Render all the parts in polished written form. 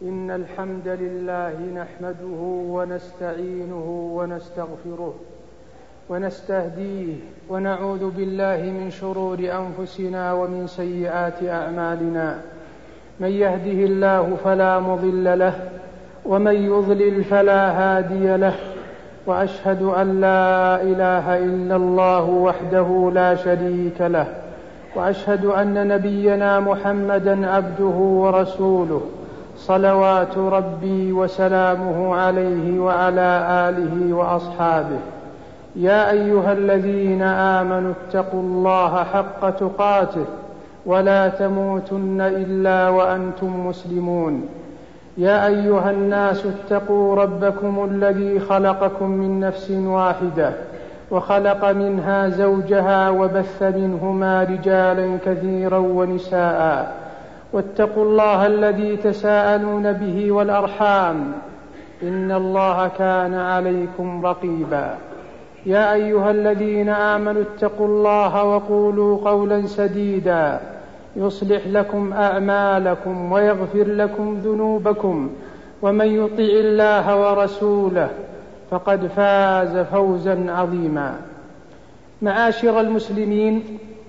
إن الحمد لله نحمده ونستعينه ونستغفره ونستهديه ونعوذ بالله من شرور أنفسنا ومن سيئات أعمالنا. من يهده الله فلا مضل له ومن يضلل فلا هادي له، وأشهد أن لا إله إلا الله وحده لا شريك له، وأشهد أن نبينا محمدا عبده ورسوله صلوات ربي وسلامه عليه وعلى آله وأصحابه. يا أيها الذين آمنوا اتقوا الله حق تقاته ولا تموتن إلا وأنتم مسلمون. يا أيها الناس اتقوا ربكم الذي خلقكم من نفس واحدة وخلق منها زوجها وبث منهما رجالا كثيرا ونساء، واتقوا الله الذي تساءلون به والأرحام، إن الله كان عليكم رقيبا. يا أيها الذين آمنوا اتقوا الله وقولوا قولا سديدا يصلح لكم أعمالكم ويغفر لكم ذنوبكم، ومن يطع الله ورسوله فقد فاز فوزا عظيما. معاشر المسلمين،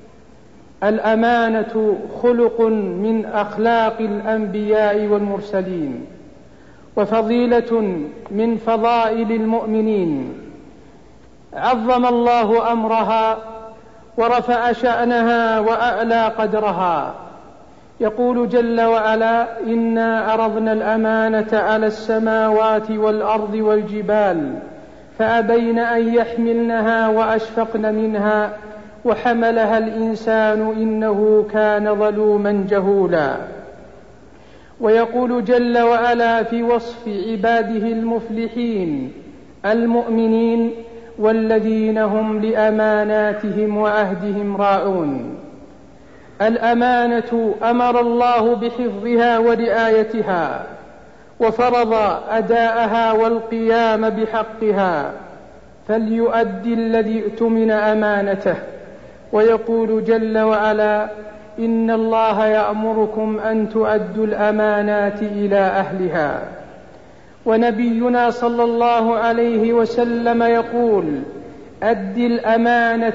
الأمانة خلق من أخلاق الأنبياء والمرسلين، وفضيلة من فضائل المؤمنين. عظم الله أمرها ورفع شأنها وأعلى قدرها. يقول جل وعلا: إنا عرضنا الأمانة على السماوات والأرض والجبال فأبين أن يحملنها وأشفقن منها وحملها الإنسان إنه كان ظلوما جهولا. ويقول جل وعلا في وصف عباده المفلحين المؤمنين: والذين هم لأماناتهم وعهدهم راعون. الأمانة أمر الله بحفظها ورعايتها، وفرض أداءها والقيام بحقها، فليؤدي الذي اؤتمن أمانته. ويقول جل وعلا: إن الله يأمركم أن تؤدوا الأمانات إلى أهلها. ونبينا صلى الله عليه وسلم يقول: أد الأمانة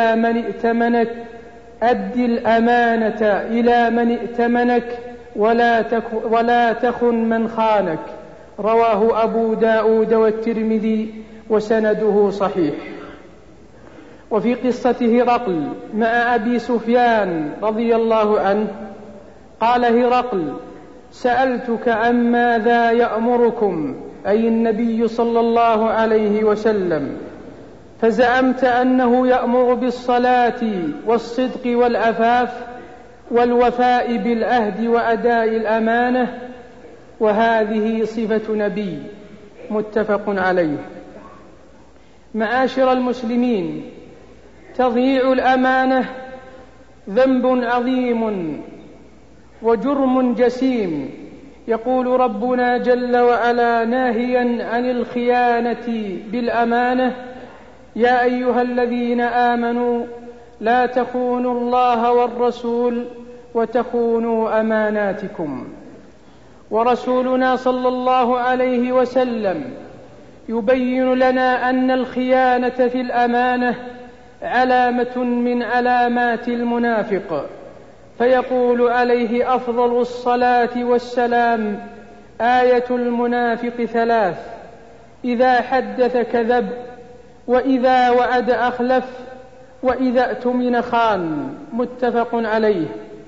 إلى من ائتمنك ولا تخن من خانك. رواه أبو داود والترمذي وسنده صحيح. وفي قصة هرقل مع أبي سفيان رضي الله عنه قال هرقل: سألتك عن ماذا يأمركم، أي النبي صلى الله عليه وسلم، فزعمت أنه يأمر بالصلاة والصدق والعفاف والوفاء بالعهد وأداء الأمانة، وهذه صفة نبي. متفق عليه. معاشر المسلمين، تضييع الأمانة ذنب عظيم وجرم جسيم. يقول ربنا جل وعلا ناهيا عن الخيانة بالأمانة: يا أيها الذين آمنوا لا تخونوا الله والرسول وتخونوا أماناتكم. ورسولنا صلى الله عليه وسلم يبين لنا أن الخيانة في الأمانة علامة من علامات المنافق، فيقول عليه أفضل الصلاة والسلام: آية المنافق ثلاث: إذا حدث كذب، وإذا وعد أخلف، وإذا اؤتمن خان. متفق عليه.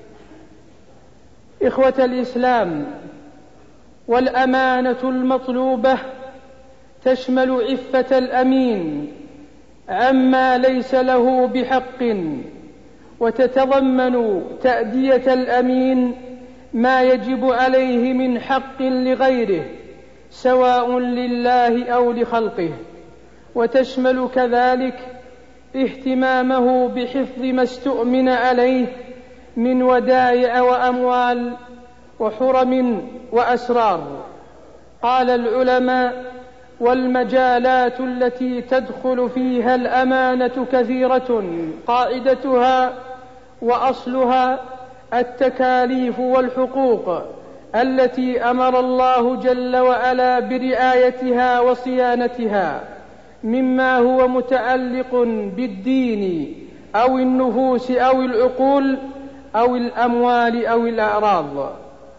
إخوة الإسلام، والأمانة المطلوبة تشمل عفة الأمين عما ليس له بحق، وتتضمن تأدية الأمين ما يجب عليه من حق لغيره سواء لله أو لخلقه، وتشمل كذلك اهتمامه بحفظ ما استؤمن عليه من ودائع وأموال وحرم وأسرار. قال العلماء: والمجالات التي تدخل فيها الأمانة كثيرة، قاعدتها وأصلها التكاليف والحقوق التي أمر الله جل وعلا برعايتها وصيانتها مما هو متعلق بالدين أو النفوس أو العقول أو الأموال أو الأعراض.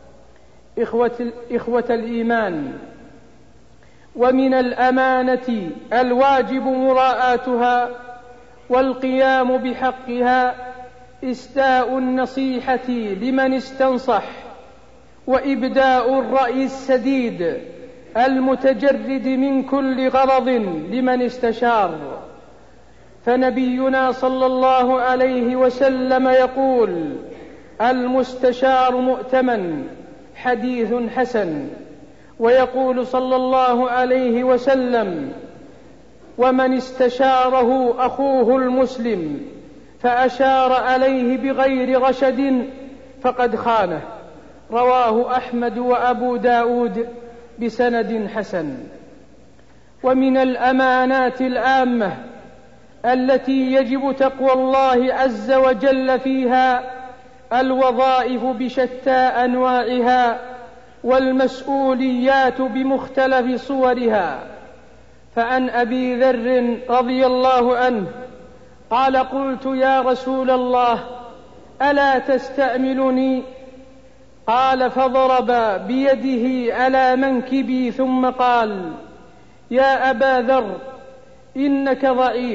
إخوة الإيمان، ومن الأمانة الواجب مراعاتها والقيام بحقها إسداء النصيحة لمن استنصح، وإبداء الرأي السديد المتجرد من كل غرض لمن استشار. فنبينا صلى الله عليه وسلم يقول: المستشار مؤتمن، حديث حسن. ويقول صلى الله عليه وسلم: ومن استشاره أخوه المسلم فأشار عليه بغير رشد فقد خانه. رواه أحمد وأبو داود بسند حسن. ومن الأمانات العامة التي يجب تقوى الله عز وجل فيها الوظائف بشتى أنواعها والمسؤوليات بمختلف صورها. فعن أبي ذر رضي الله عنه قال: قلت يا رسول الله ألا تستعملني؟ قال: فضرب بيده على منكبي ثم قال: يا أبا ذر إنك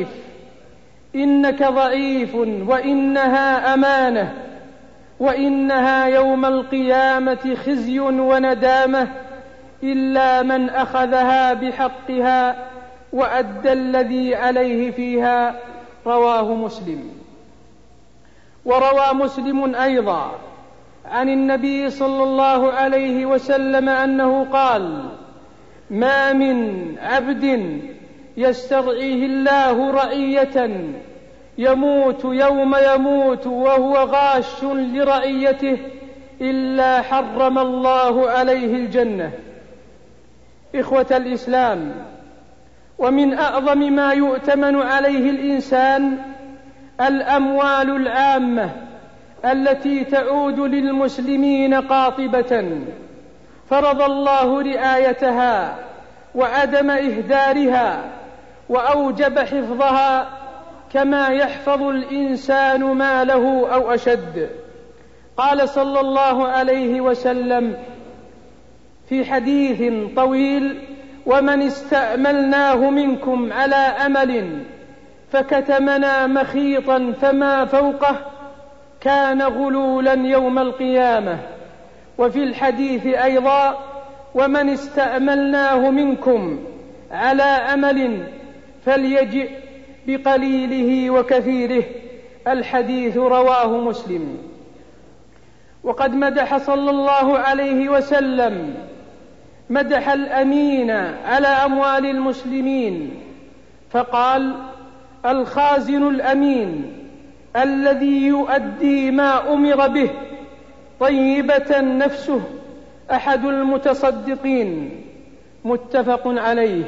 ضعيف وإنها أمانة، وإنها يوم القيامة خزي وندامة إلا من أخذها بحقها وأدى الذي عليه فيها. رواه مسلم. وروى مسلم أيضا عن النبي صلى الله عليه وسلم أنه قال: ما من عبد يسترعيه الله رعية يموت يوم يموت وهو غاش لرعيته إلا حرم الله عليه الجنة. إخوة الإسلام، ومن أعظم ما يؤتمن عليه الإنسان الأموال العامة التي تعود للمسلمين قاطبة، فرض الله رعايتها وعدم إهدارها وأوجب حفظها كما يحفظ الإنسان ماله أو أشد. قال صلى الله عليه وسلم في حديث طويل: ومن استأملناه منكم على أمل فكتمنا مخيطا فما فوقه كان غلولا يوم القيامة. وفي الحديث أيضا: ومن استأملناه منكم على أمل فليجئ بقليله وكثيره. الحديث رواه مسلم. وقد مدح صلى الله عليه وسلم مدح الأمين على أموال المسلمين فقال: الخازن الأمين الذي يؤدي ما أمر به طيبة نفسه أحد المتصدقين. متفق عليه.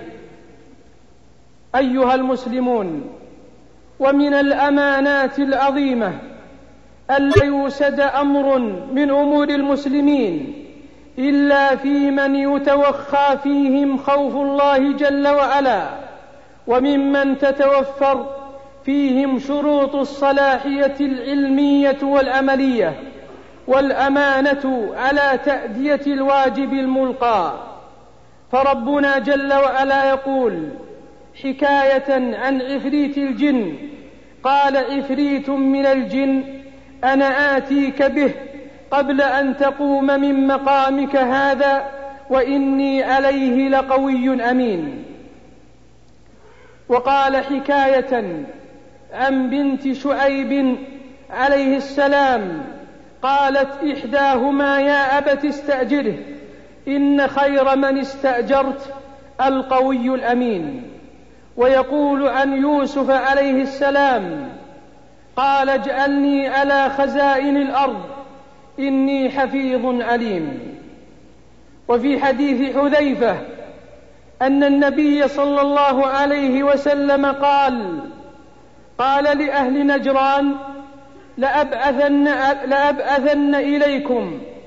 أيها المسلمون، ومن الأمانات العظيمة ألا يوسد أمر من أمور المسلمين إلا في من يتوخى فيهم خوف الله جل وعلا، وممن تتوفر فيهم شروط الصلاحية العلمية والعملية والأمانة على تأدية الواجب الملقى. فربنا جل وعلا يقول حكاية عن عفريت الجن: قال عفريت من الجن أنا آتيك به قبل أن تقوم من مقامك هذا وإني عليه لقوي أمين. وقال حكاية عن بنت شعيب عليه السلام قالت إحداهما: يا أبت استأجره إن خير من استأجرت القوي الأمين. ويقول عن يوسف عليه السلام: قال اجعلني على خزائن الأرض إني حفيظ عليم. وفي حديث حذيفة أن النبي صلى الله عليه وسلم قال لأهل نجران: لأبعثن إليكم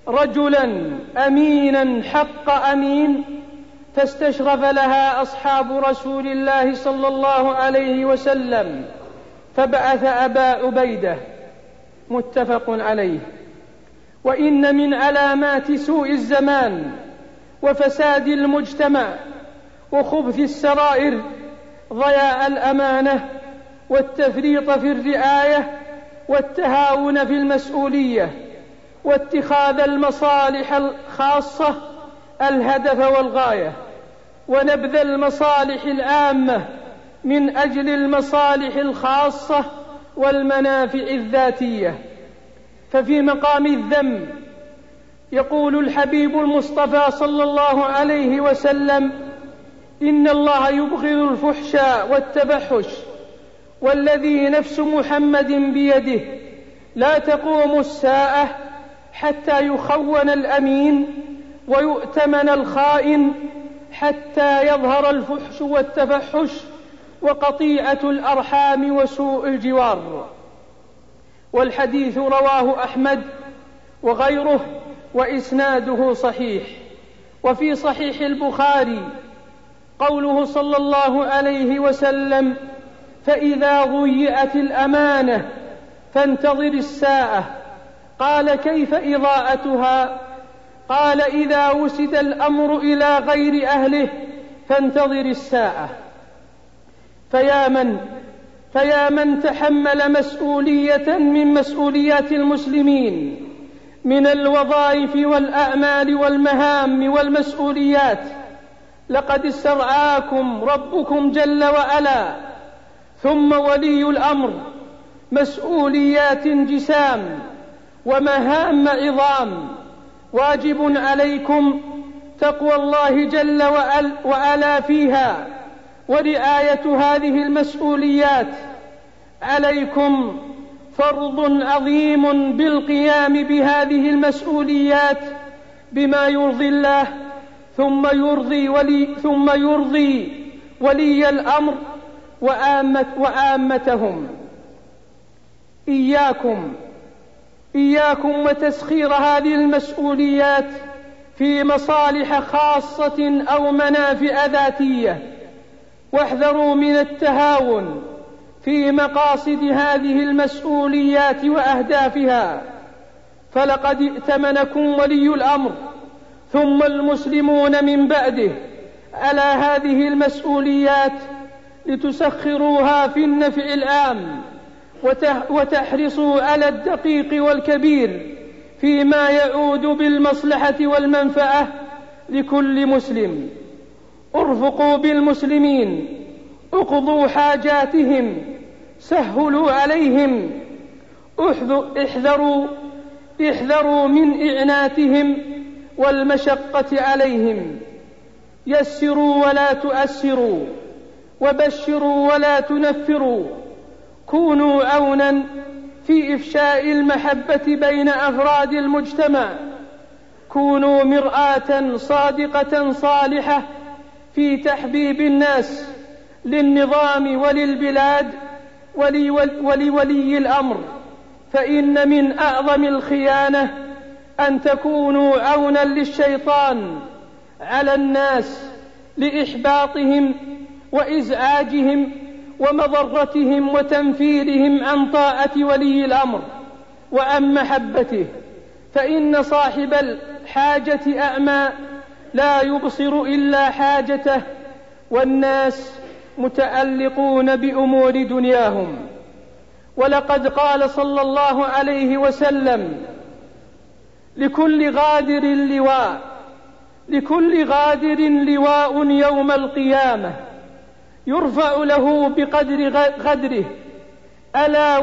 رجلا أمينا حق أمين فاستشرف لها أصحاب رسول الله صلى الله عليه وسلم فبعث أبا عبيدة متفق عليه. وإن من علامات سوء الزمان وفساد المجتمع وخبث السرائر ضياع الأمانة والتفريط في الرعاية والتهاون في المسؤولية واتخاذ المصالح الخاصة الهدف والغاية ونبذ المصالح العامة من أجل المصالح الخاصة والمنافع الذاتية. ففي مقام الذم يقول الحبيب المصطفى صلى الله عليه وسلم: إن الله يبغض الفحش والتبحش، والذي نفس محمد بيده لا تقوم الساعة حتى يخون الأمين ويؤتمن الخائن، حتى يظهر الفحش والتفحش وقطيعة الأرحام وسوء الجوار. والحديث رواه أحمد وغيره وإسناده صحيح. وفي صحيح البخاري قوله صلى الله عليه وسلم: فإذا ضيعت الأمانة فانتظر الساعة. قال: كيف إضاعتها؟ قال: إذا وسد الأمر إلى غير أهله فانتظر الساعة. فيا من تحمل مسؤولية من مسؤوليات المسلمين من الوظائف والأعمال والمهام والمسؤوليات، لقد استرعاكم ربكم جل وعلا ثم ولي الأمر مسؤوليات جسام ومهام عظام. واجب عليكم تقوى الله جل وعلا فيها ورعاية هذه المسؤوليات. عليكم فرض عظيم بالقيام بهذه المسؤوليات بما يرضي الله ثم يرضي ولي الأمر وعامتهم. إياكم وتسخير هذه المسؤوليات في مصالح خاصة أو منافع ذاتية، واحذروا من التهاون في مقاصد هذه المسؤوليات وأهدافها، فلقد ائتمنكم ولي الأمر ثم المسلمون من بعده على هذه المسؤوليات لتسخروها في النفع العام وتحرصوا على الدقيق والكبير فيما يعود بالمصلحة والمنفعة لكل مسلم. ارفقوا بالمسلمين، اقضوا حاجاتهم، سهلوا عليهم، احذروا من إعناتهم والمشقة عليهم، يسروا ولا تؤسروا، وبشروا ولا تنفروا، كونوا عونا في إفشاء المحبة بين أفراد المجتمع، كونوا مرآة صادقة صالحة في تحبيب الناس للنظام وللبلاد ولولي الأمر. فإن من أعظم الخيانة أن تكونوا عونا للشيطان على الناس لإحباطهم وإزعاجهم ومضرتهم وتنفيرهم عن طاعة ولي الأمر وعن محبته. فإن صاحب الحاجة أعمى لا يبصر إلا حاجته، والناس متعلقون بأمور دنياهم. ولقد قال صلى الله عليه وسلم: لكل غادر لواء يوم القيامة يرفع له بقدر غدره، ألا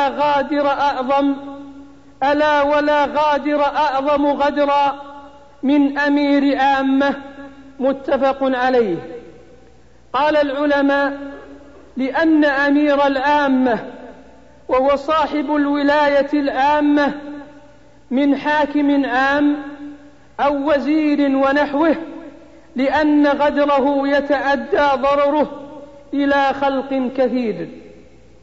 ولا غادر أعظم غدرا من أمير عامة. متفق عليه. قال العلماء: لأن أمير العامة وهو صاحب الولاية العامة من حاكم عام أو وزير ونحوه، لأن غدره يتعدى ضرره إلى خلق كثير.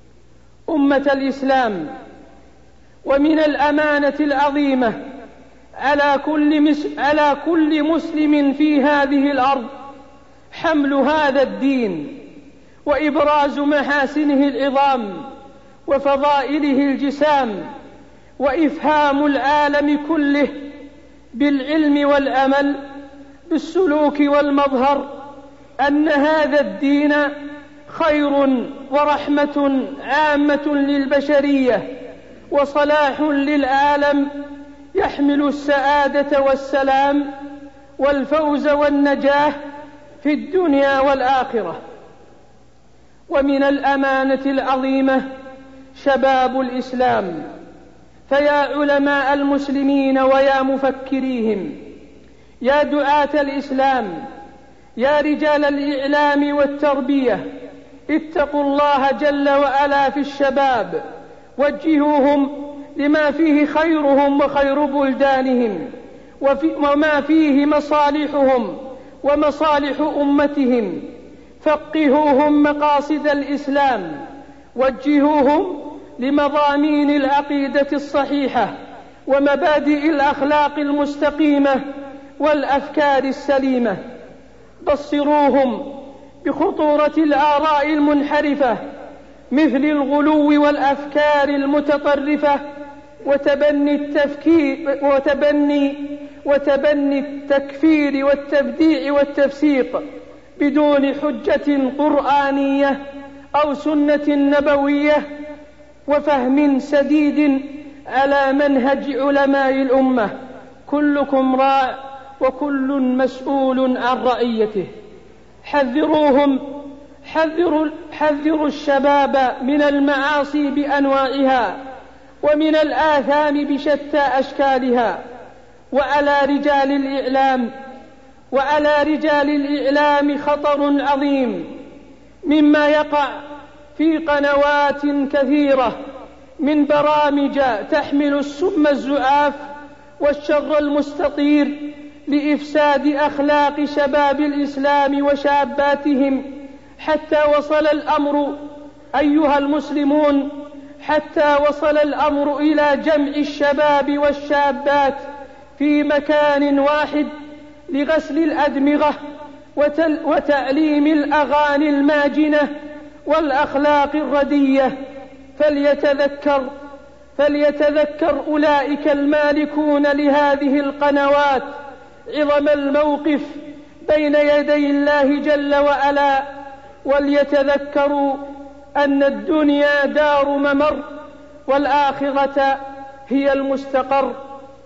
أمة الإسلام، ومن الأمانة العظيمة على كل مسلم في هذه الأرض حمل هذا الدين وإبراز محاسنه العظام وفضائله الجسام، وإفهام العالم كله بالعلم والأمل بالسلوك والمظهر أن هذا الدين خير ورحمة عامة للبشرية وصلاح للعالم، يحمل السعادة والسلام والفوز والنجاح في الدنيا والآخرة. ومن الأمانة العظيمة شباب الإسلام، فيا علماء المسلمين ويا مفكريهم، يا دعاة الإسلام، يا رجال الإعلام والتربية، اتقوا الله جل وعلا في الشباب، وجهوهم لما فيه خيرهم وخير بلدانهم، وما فيه مصالحهم ومصالح أمتهم، فقهوهم مقاصد الإسلام، وجهوهم لمضامين العقيدة الصحيحة ومبادئ الأخلاق المستقيمة والأفكار السليمة، بصروهم بخطورة الآراء المنحرفة مثل الغلو والأفكار المتطرفة وتبني التكفير والتبديع والتفسيق بدون حجة قرآنية أو سنة نبوية وفهم سديد على منهج علماء الأمة. كلكم راع وكل مسؤول عن رعيته. حذروا الشباب من المعاصي بأنواعها ومن الآثام بشتى أشكالها، وعلى رجال الإعلام خطر عظيم مما يقع في قنوات كثيرة من برامج تحمل السم الزعاف والشر المستطير لإفساد أخلاق شباب الإسلام وشاباتهم، حتى وصل الأمر أيها المسلمون إلى جمع الشباب والشابات في مكان واحد لغسل الأدمغة وتعليم الأغاني الماجنة والأخلاق الردية. فليتذكر أولئك المالكون لهذه القنوات عظم الموقف بين يدي الله جل وعلا، وليتذكروا أن الدنيا دار ممر والآخرة هي المستقر،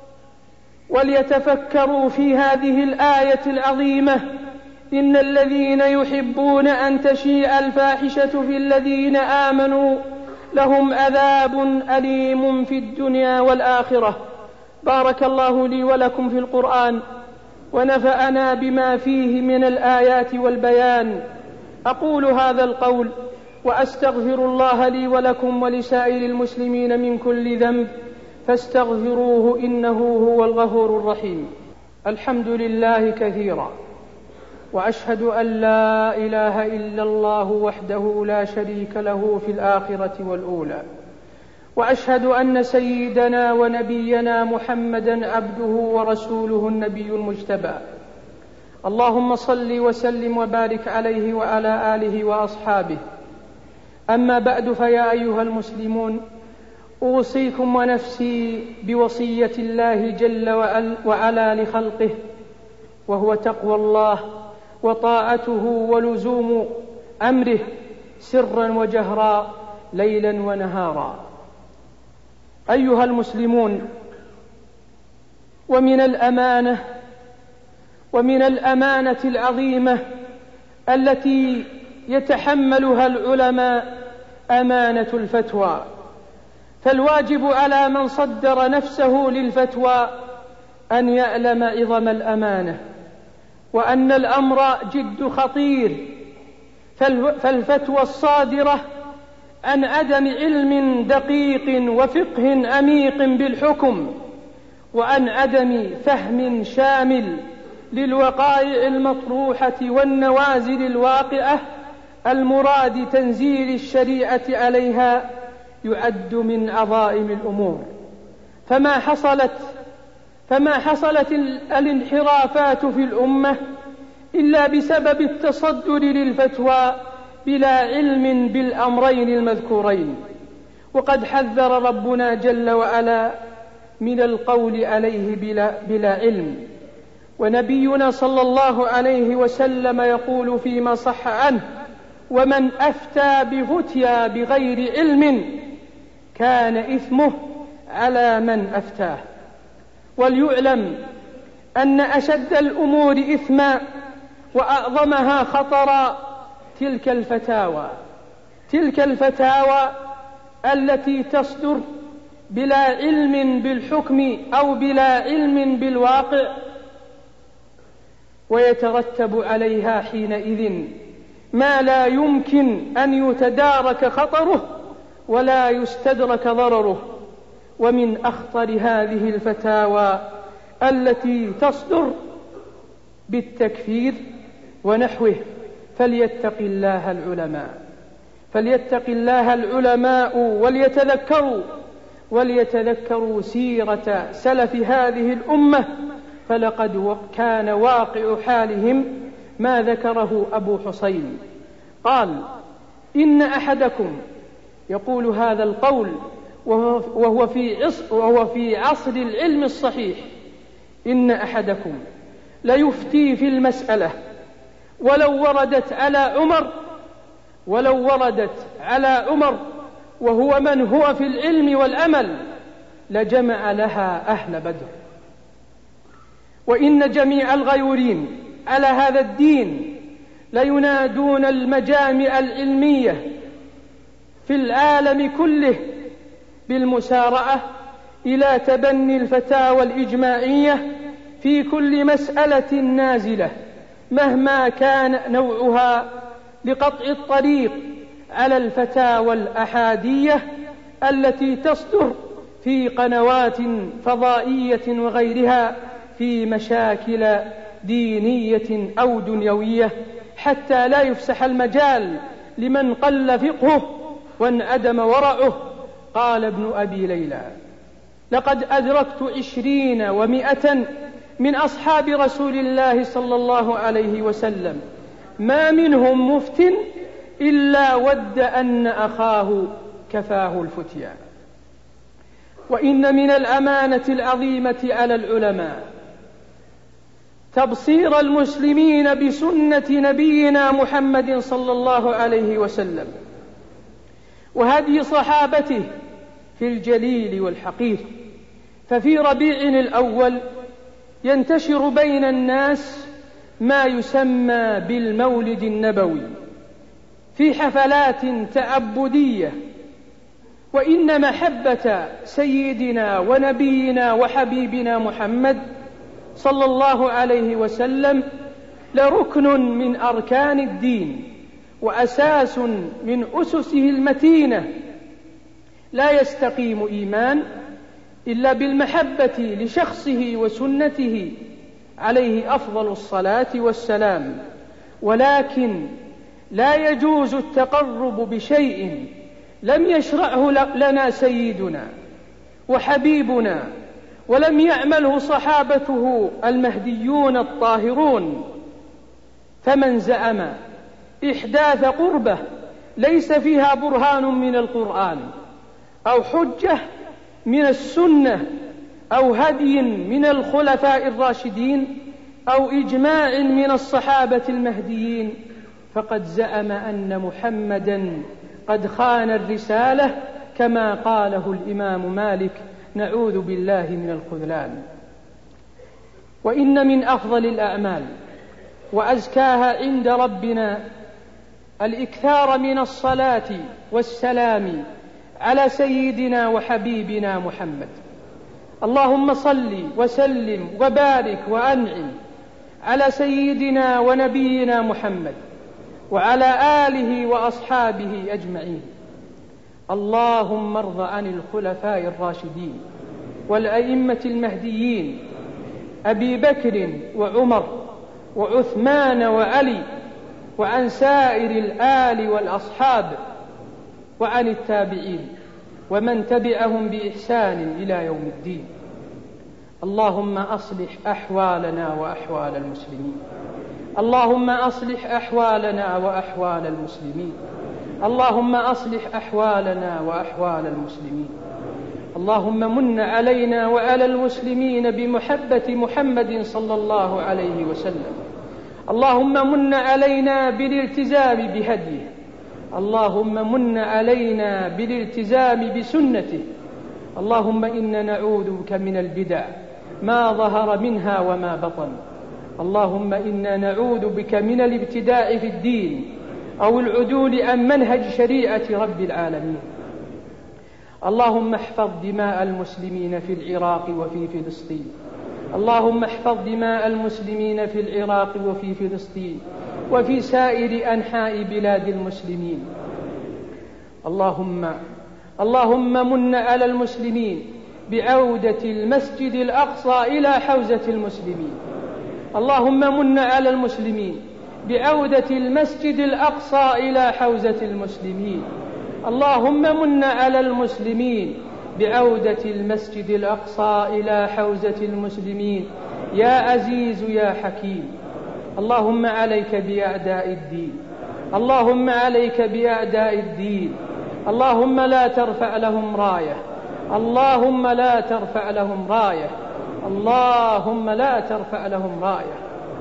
وليتفكروا في هذه الآية العظيمة: إن الذين يحبون أن تشيع الفاحشة في الذين آمنوا لهم عذاب أليم في الدنيا والآخرة. بارك الله لي ولكم في القرآن ونفعنا بما فيه من الآيات والبيان. أقول هذا القول وأستغفر الله لي ولكم ولسائر المسلمين من كل ذنب فاستغفروه إنه هو الغفور الرحيم. الحمد لله كثيرا، وأشهد أن لا إله إلا الله وحده لا شريك له في الآخرة والأولى، وأشهد أن سيدنا ونبينا محمدا عبده ورسوله النبي المجتبى. اللهم صل وسلم وبارك عليه وعلى آله وأصحابه. أما بعد، فيا أيها المسلمون، أوصيكم ونفسي بوصية الله جل وعلا لخلقه، وهو تقوى الله وطاعته ولزوم أمره سرا وجهرا ليلا ونهارا. أيها المسلمون، ومن الأمانة العظيمة التي يتحملها العلماء أمانة الفتوى، فالواجب على من صدر نفسه للفتوى أن يعلم عظم الأمانة وأن الأمر جد خطير. فالفتوى الصادرة عن عدم علم دقيق وفقه عميق بالحكم وعن عدم فهم شامل للوقائع المطروحة والنوازل الواقعة المراد تنزيل الشريعة عليها يعد من عظائم الأمور. فما حصلت فما حصلت الانحرافات في الأمة إلا بسبب التصدر للفتوى بلا علم بالأمرين المذكورين. وقد حذر ربنا جل وعلا من القول عليه بلا علم، ونبينا صلى الله عليه وسلم يقول فيما صح عنه: ومن أفتى بفتيا بغير علم كان إثمه على من أفتاه. وليعلم أن أشد الأمور إثما وأعظمها خطرا تلك الفتاوى التي تصدر بلا علم بالحكم أو بلا علم بالواقع، ويترتب عليها حينئذ ما لا يمكن أن يتدارك خطره ولا يستدرك ضرره. ومن أخطر هذه الفتاوى التي تصدر بالتكفير ونحوه. فليتق الله العلماء وليتذكروا سيرة سلف هذه الأمة، فلقد كان واقع حالهم ما ذكره أبو حسين. قال: إن أحدكم، يقول هذا القول وهو في عصر العلم الصحيح، إن أحدكم ليفتي في المسألة ولو وردت على عمر وهو من هو في العلم والأمل لجمع لها أهل بدر. وإن جميع الغيورين على هذا الدين لينادون المجامع العلمية في العالم كله بالمسارعة إلى تبني الفتاوى الإجماعية في كل مسألة نازلة مهما كان نوعها، لقطع الطريق على الفتاوى الأحادية التي تصدر في قنوات فضائية وغيرها في مشاكل دينية أو دنيوية، حتى لا يفسح المجال لمن قل فقهه وانعدم ورعه. قال ابن أبي ليلى: لقد أدركت 20 و100 من أصحاب رسول الله صلى الله عليه وسلم ما منهم مفت إلا ود أن أخاه كفاه الفتيا. وإن من الأمانة العظيمة على العلماء تبصير المسلمين بسنة نبينا محمد صلى الله عليه وسلم وهدي صحابته في الجليل والحقير. ففي ربيع الأول ينتشر بين الناس ما يسمى بالمولد النبوي في حفلات تعبدية. وإن محبة سيدنا ونبينا وحبيبنا محمد صلى الله عليه وسلم لركن من أركان الدين وأساس من أسسه المتينة. لا يستقيم إيمان إلا بالمحبة لشخصه وسنته عليه أفضل الصلاة والسلام. ولكن لا يجوز التقرب بشيء لم يشرعه لنا سيدنا وحبيبنا ولم يعمله صحابته المهديون الطاهرون. فمن زعم إحداث قربة ليس فيها برهان من القرآن أو حجة من السنة أو هدي من الخلفاء الراشدين أو إجماع من الصحابة المهديين فقد زعم أن محمدا قد خان الرسالة، كما قاله الإمام مالك: نعوذ بالله من الخذلان. وإن من أفضل الأعمال وأزكاها عند ربنا الإكثار من الصلاة والسلام على سيدنا وحبيبنا محمد. اللهم صل وسلم وبارك وأنعم على سيدنا ونبينا محمد وعلى آله وأصحابه أجمعين. اللهم ارض عن الخلفاء الراشدين والأئمة المهديين أبي بكر وعمر وعثمان وعلي، وعن سائر الآل والأصحاب، وعن التابعين ومن تبعهم بإحسان إلى يوم الدين. اللهم أصلح أحوالنا وأحوال المسلمين. اللهم أصلح أحوالنا وأحوال المسلمين. اللهم أصلح أحوالنا وأحوال المسلمين. اللهم من علينا وعلى المسلمين بمحبة محمد صلى الله عليه وسلم. اللهم من علينا بالالتزام بهديه. اللهم من علينا بالالتزام بسنته. اللهم إنا نعوذ بك من البدع ما ظهر منها وما بطن. اللهم إنا نعوذ بك من الابتداع في الدين أو العدول عن منهج شريعة رب العالمين. اللهم احفظ دماء المسلمين في العراق وفي فلسطين. اللهم احفظ دماء المسلمين في العراق وفي فلسطين وفي سائر أنحاء بلاد المسلمين. اللهم من على المسلمين بعودة المسجد الأقصى إلى حوزة المسلمين. اللهم من على المسلمين بعودة المسجد الأقصى إلى حوزة المسلمين. اللهم من على المسلمين بعودة المسجد الأقصى إلى حوزة المسلمين يا عزيز يا حكيم. اللهم عليك بأعداء الدين. اللهم عليك بأعداء الدين. اللهم لا ترفع لهم راية. اللهم لا ترفع لهم راية. اللهم لا ترفع لهم راية.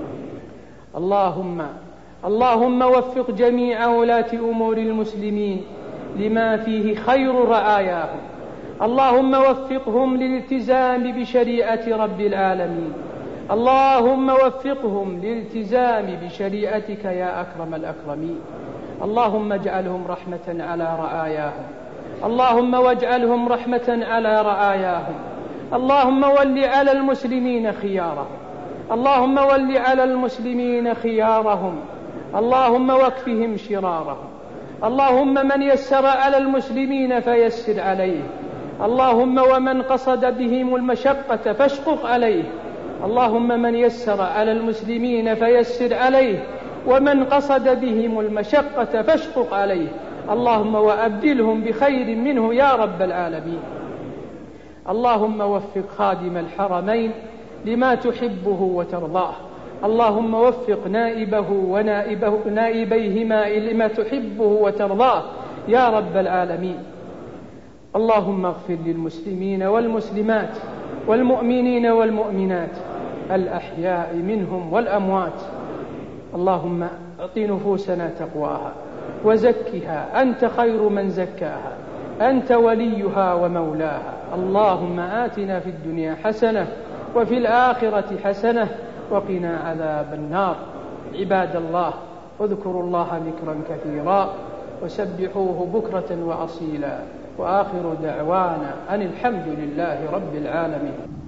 اللهم وفق جميع ولاة أمور المسلمين لما فيه خير رعاياهم. اللهم وفقهم للالتزام بشريعة رب العالمين. اللهم وفقهم للالتزام بشريعتك يا أكرم الأكرمين. اللهم اجعلهم رحمة على رعاياهم. اللهم واجعلهم رحمة على رعاياهم. اللهم ول على المسلمين خيارهم. اللهم ول على المسلمين خيارهم. اللهم واكفهم شرارهم. اللهم من يسر على المسلمين فيسر عليه. اللهم ومن قصد بهم المشقة فاشقق عليه. اللهم من يسر على المسلمين فيسر عليه ومن قصد بهم المشقة فاشقق عليه. اللهم وأبدلهم بخير منه يا رب العالمين. اللهم وفق خادم الحرمين لما تحبه وترضاه. اللهم وفق نائبه ونائبيهما لما تحبه وترضاه يا رب العالمين. اللهم اغفر للمسلمين والمسلمات والمؤمنين والمؤمنات الأحياء منهم والأموات. اللهم اعط نفوسنا تقواها وزكها أنت خير من زكاها. أنت وليها ومولاها. اللهم آتنا في الدنيا حسنة وفي الآخرة حسنة وقنا عذاب النار. عباد الله، اذكروا الله ذكرا كثيرا وسبحوه بكرة وأصيلا. وآخر دعوانا أن الحمد لله رب العالمين.